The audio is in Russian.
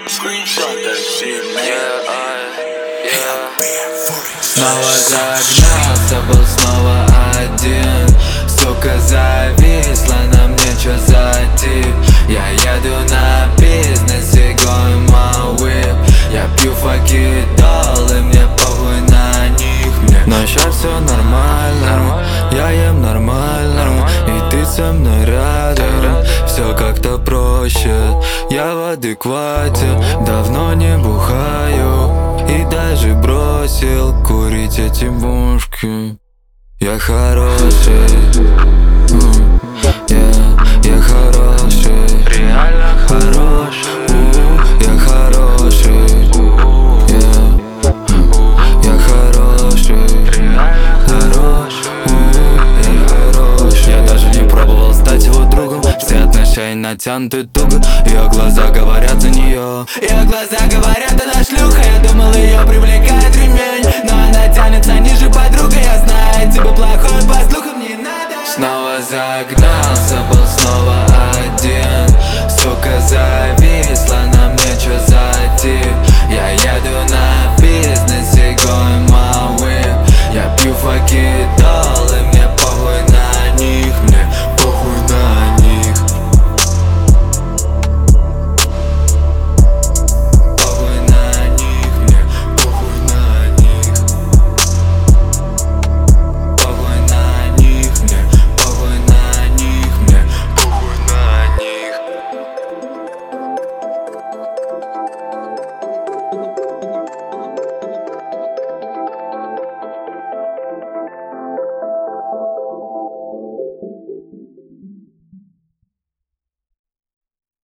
Снова загнался, был снова один. Сука зависла на мне, чё за тип? Я еду на бизнес и going my whip. Я пью факидол и мне похуй на них. Но щас всё нормально, я ем нормально, и ты со мной рядом. Всё как-то проще, я в адеквате, давно не бухаю и даже бросил курить эти бушки. Я хороший, я хороший, реально хороший. Я хороший, я хороший, реально хороший. Я хороший. Я даже не пробовал стать его другом. Все отношения натянуты туго. Ее глаза говорят за нее. Ее глаза говорят, она шлюха. Я думал, ее привлекает ремень, но она тянется ниже подруга. Я знаю, тебе плохой, по слухам не надо. Снова загнался, был снова один.